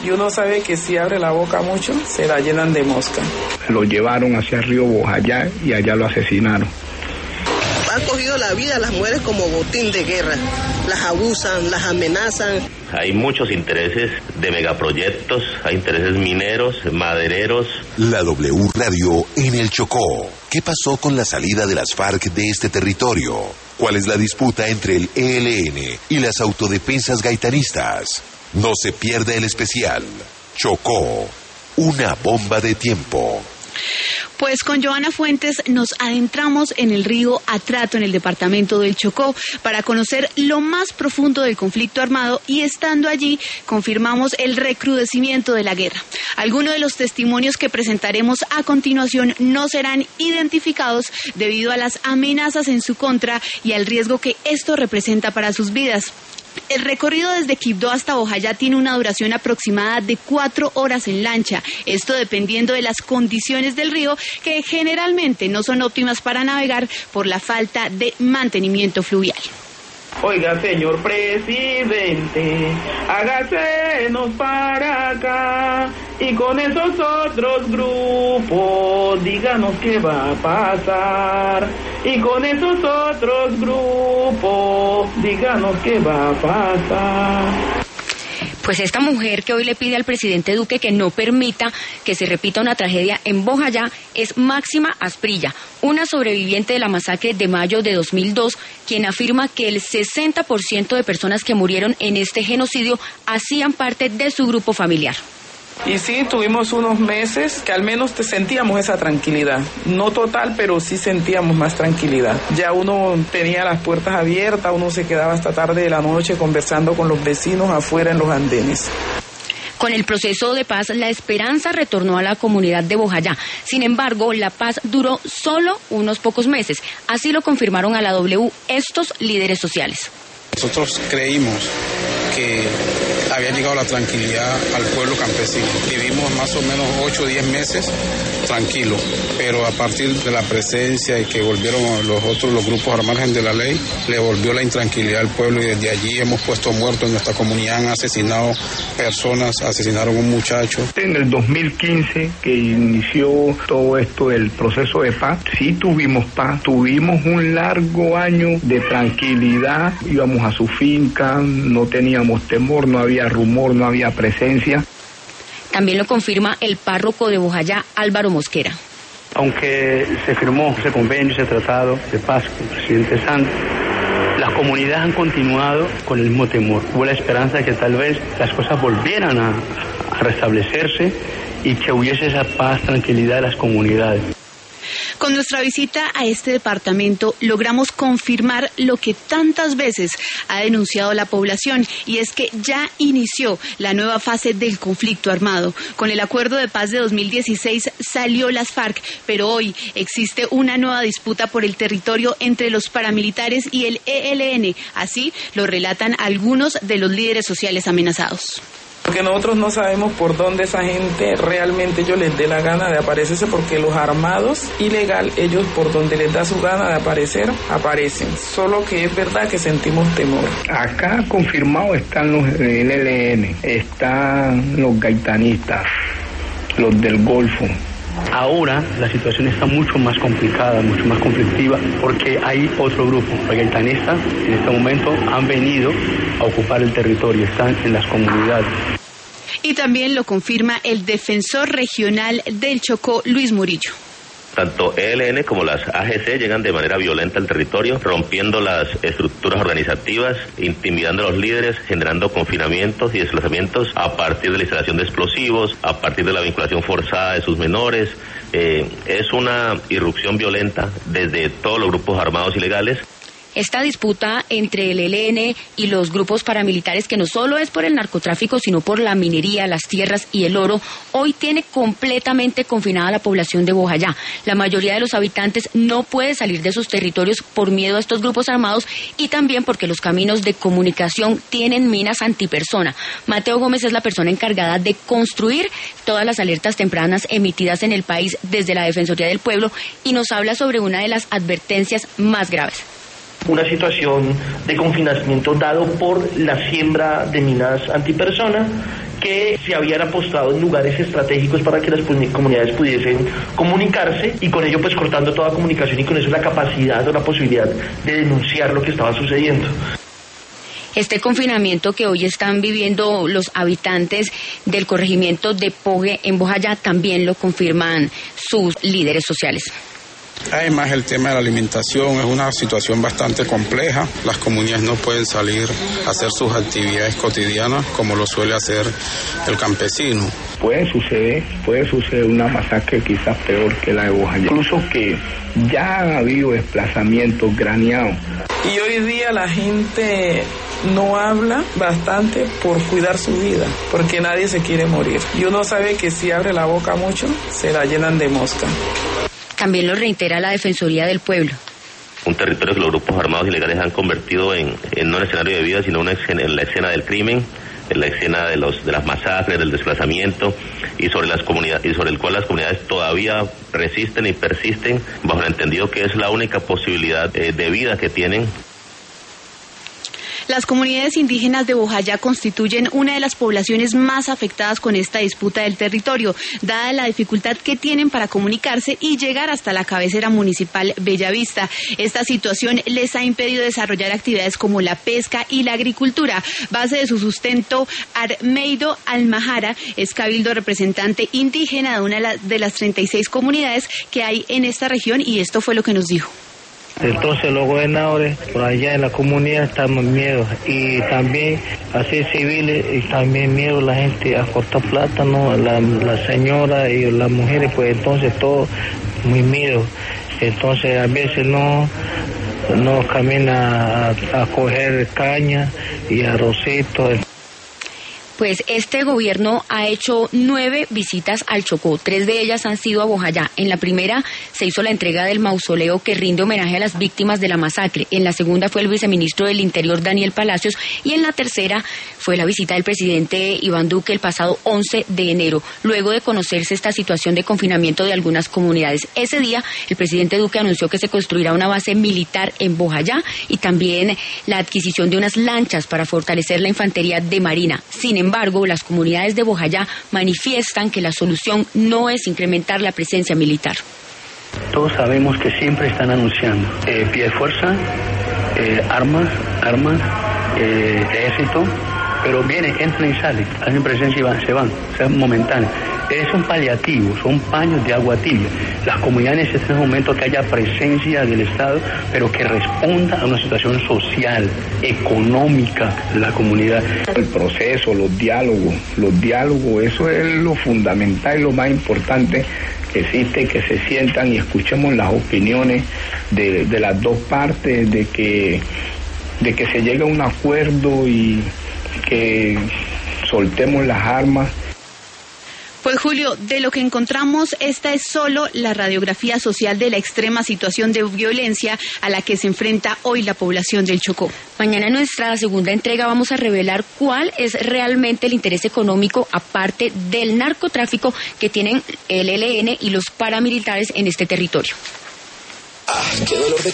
Y uno sabe que si abre la boca mucho, se la llenan de mosca. Lo llevaron hacia el río Bojayá y allá lo asesinaron. Han cogido la vida a las mujeres como botín de guerra. Las abusan, las amenazan. Hay muchos intereses de megaproyectos, hay intereses mineros, madereros. La W Radio en el Chocó. ¿Qué pasó con la salida de las FARC de este territorio? ¿Cuál es la disputa entre el ELN y las autodefensas gaitanistas? No se pierda el especial. Chocó, una bomba de tiempo. Pues con Joana Fuentes nos adentramos en el río Atrato, en el departamento del Chocó, para conocer lo más profundo del conflicto armado, y estando allí confirmamos el recrudecimiento de la guerra. Algunos de los testimonios que presentaremos a continuación no serán identificados debido a las amenazas en su contra y al riesgo que esto representa para sus vidas. El recorrido desde Quibdó hasta Bojayá tiene una duración aproximada de 4 horas en lancha, esto dependiendo de las condiciones del río, que generalmente no son óptimas para navegar por la falta de mantenimiento fluvial. Oiga, señor presidente, hágasenos para acá y con esos otros grupos díganos qué va a pasar. Y con esos otros grupos díganos qué va a pasar. Pues esta mujer que hoy le pide al presidente Duque que no permita que se repita una tragedia en Bojayá es Máxima Asprilla, una sobreviviente de la masacre de mayo de 2002, quien afirma que el 60% de personas que murieron en este genocidio hacían parte de su grupo familiar. Y sí, tuvimos unos meses que al menos sentíamos esa tranquilidad. No total, pero sí sentíamos más tranquilidad. Ya uno tenía las puertas abiertas, uno se quedaba hasta tarde de la noche conversando con los vecinos afuera en los andenes. Con el proceso de paz, la esperanza retornó a la comunidad de Bojayá. Sin embargo, la paz duró solo unos pocos meses. Así lo confirmaron a la W estos líderes sociales. Nosotros creímos que había llegado la tranquilidad al pueblo campesino. Vivimos más o menos 8 o 10 meses tranquilos, pero a partir de la presencia y que volvieron los grupos armados de la ley, le volvió la intranquilidad al pueblo, y desde allí hemos puesto muertos en nuestra comunidad, han asesinado personas, asesinaron a un muchacho. En el 2015, que inició todo esto del proceso de paz, sí tuvimos paz, tuvimos un largo año de tranquilidad, íbamos a su finca, no teníamos temor, no había rumor, no había presencia. También lo confirma el párroco de Bojayá, Álvaro Mosquera. Aunque se firmó ese convenio, ese tratado de paz con el presidente Santos, las comunidades han continuado con el mismo temor. Hubo la esperanza de que tal vez las cosas volvieran a restablecerse y que hubiese esa paz, tranquilidad de las comunidades. Con nuestra visita a este departamento logramos confirmar lo que tantas veces ha denunciado la población, y es que ya inició la nueva fase del conflicto armado. Con el acuerdo de paz de 2016 salió las FARC, pero hoy existe una nueva disputa por el territorio entre los paramilitares y el ELN. Así lo relatan algunos de los líderes sociales amenazados. Porque nosotros no sabemos por dónde esa gente realmente ellos les dé la gana de aparecerse, porque los armados ilegal, ellos por donde les da su gana de aparecer, aparecen. Solo que es verdad que sentimos temor. Acá confirmado están los del ELN, están los gaitanistas, los del Golfo. Ahora la situación está mucho más complicada, mucho más conflictiva, porque hay otro grupo, los gaitanistas, en este momento han venido a ocupar el territorio, están en las comunidades. Y también lo confirma el defensor regional del Chocó, Luis Murillo. Tanto ELN como las AGC llegan de manera violenta al territorio, rompiendo las estructuras organizativas, intimidando a los líderes, generando confinamientos y desplazamientos a partir de la instalación de explosivos, a partir de la vinculación forzada de sus menores. Es una irrupción violenta desde todos los grupos armados ilegales. Esta disputa entre el ELN y los grupos paramilitares, que no solo es por el narcotráfico, sino por la minería, las tierras y el oro, hoy tiene completamente confinada la población de Bojayá. La mayoría de los habitantes no puede salir de sus territorios por miedo a estos grupos armados, y también porque los caminos de comunicación tienen minas antipersona. Mateo Gómez es la persona encargada de construir todas las alertas tempranas emitidas en el país desde la Defensoría del Pueblo, y nos habla sobre una de las advertencias más graves. Una situación de confinamiento dado por la siembra de minas antipersona que se habían apostado en lugares estratégicos para que las comunidades pudiesen comunicarse y con ello pues cortando toda comunicación y con eso la capacidad o la posibilidad de denunciar lo que estaba sucediendo. Este confinamiento que hoy están viviendo los habitantes del corregimiento de Pogue en Bojayá también lo confirman sus líderes sociales. Además, el tema de la alimentación es una situación bastante compleja. Las comunidades no pueden salir a hacer sus actividades cotidianas como lo suele hacer el campesino. Puede suceder una masacre quizás peor que la de Bojayá. Incluso que ya ha habido desplazamientos graneados. Y hoy día la gente no habla bastante por cuidar su vida, porque nadie se quiere morir. Y uno sabe que si abre la boca mucho, se la llenan de mosca. También lo reitera la Defensoría del Pueblo. Un territorio que los grupos armados ilegales han convertido no en escenario de vida, sino en la escena del crimen, en la escena de las masacres, del desplazamiento y sobre el cual las comunidades todavía resisten y persisten bajo el entendido que es la única posibilidad de vida que tienen. Las comunidades indígenas de Bojayá constituyen una de las poblaciones más afectadas con esta disputa del territorio, dada la dificultad que tienen para comunicarse y llegar hasta la cabecera municipal Bellavista. Esta situación les ha impedido desarrollar actividades como la pesca y la agricultura. Base de su sustento, Armeido Almajara es cabildo representante indígena de una de las 36 comunidades que hay en esta región y esto fue lo que nos dijo. Entonces los gobernadores por allá en la comunidad estamos miedo y también así civiles y también miedo la gente a cortar plátano, la señora y las mujeres, pues entonces todo muy miedo. Entonces a veces no camina a coger caña y arrocito. Pues este gobierno ha hecho 9 visitas al Chocó, 3 de ellas han sido a Bojayá. En la primera se hizo la entrega del mausoleo que rinde homenaje a las víctimas de la masacre. En la segunda fue el viceministro del Interior, Daniel Palacios, y en la tercera fue la visita del presidente Iván Duque el pasado 11 de enero, luego de conocerse esta situación de confinamiento de algunas comunidades. Ese día el presidente Duque anunció que se construirá una base militar en Bojayá y también la adquisición de unas lanchas para fortalecer la infantería de Marina. Sin embargo, las comunidades de Bojayá manifiestan que la solución no es incrementar la presencia militar. Todos sabemos que siempre están anunciando pie de fuerza, armas, ejército, pero vienen, entran y salen, hacen presencia y se van, o sea, momentáneo. Son paliativos, son paños de agua tibia. Las comunidades necesitan en este momento que haya presencia del Estado, pero que responda a una situación social, económica de la comunidad. El proceso, los diálogos, eso es lo fundamental y lo más importante que existe, que se sientan y escuchemos las opiniones de las dos partes, de que se llegue a un acuerdo y que soltemos las armas. Pues Julio, de lo que encontramos, esta es solo la radiografía social de la extrema situación de violencia a la que se enfrenta hoy la población del Chocó. Mañana en nuestra segunda entrega vamos a revelar cuál es realmente el interés económico, aparte del narcotráfico, que tienen el ELN y los paramilitares en este territorio. ¡Qué dolor de